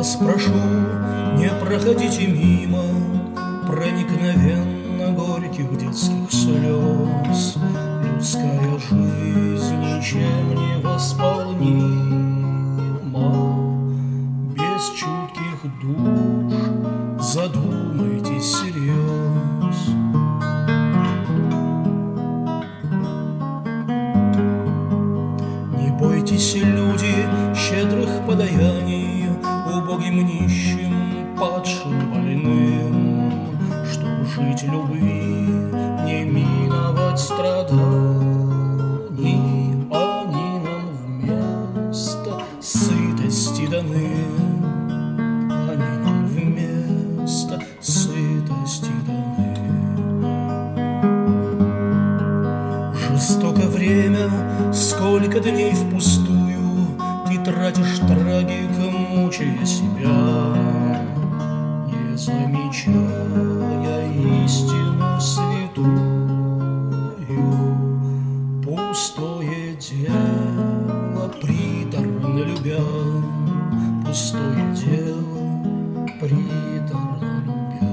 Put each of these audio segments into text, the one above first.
вас прошу, не проходите мимо проникновенно горьких детских слез. Людская жизнь ничем не восполнима. Без чутких душ задумайтесь всерьез. Не бойтесь, люди, щедрых подаяний убогим нищим, падшим, больным, чтоб жить любви, не миновать страданий. Они нам вместо сытости даны, они нам вместо сытости даны. Жестоко время, сколько дней впустую ты тратишь, трагика, мучая себя, не замечая истину святую. Пустое дело, приторно любя, пустое дело, приторно любя.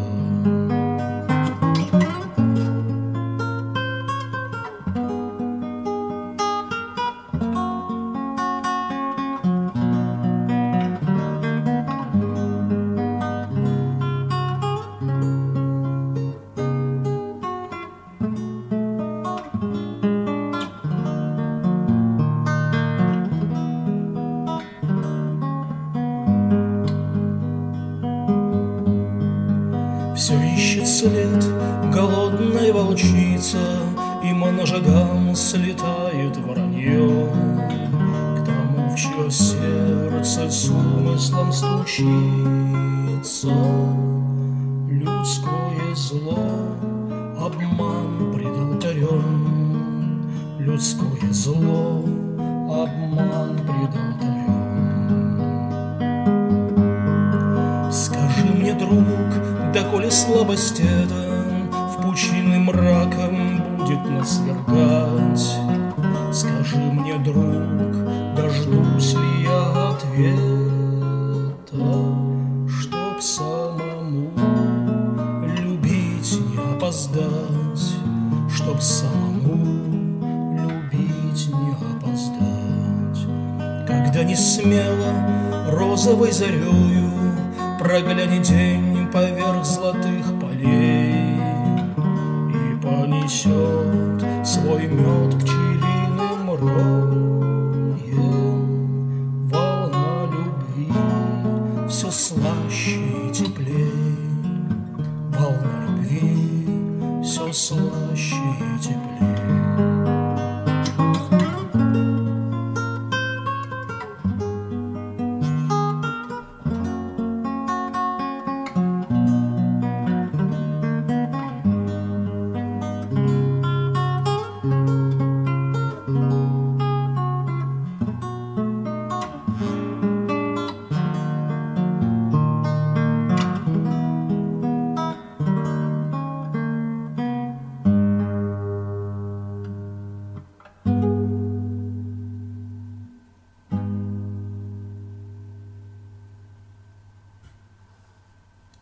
Все ищет след голодная волчица, и моножагам слетает воронье. К тому, в чье сердце с умыслом стучится, людское зло, обман пред алтарем. Людское зло, обман пред алтарем. Скажи мне, друг, доколе слабость эта в пучины мраком будет нас свергать? Скажи мне, друг, дождусь ли я ответа, чтоб самому любить не опоздать, чтоб самому любить не опоздать. Когда не смело розовой зарею проглянет день поверх золотых полей и понесет свой мед пчелиным роем, волна любви все слаще и теплей, волна любви все слаще и теплей.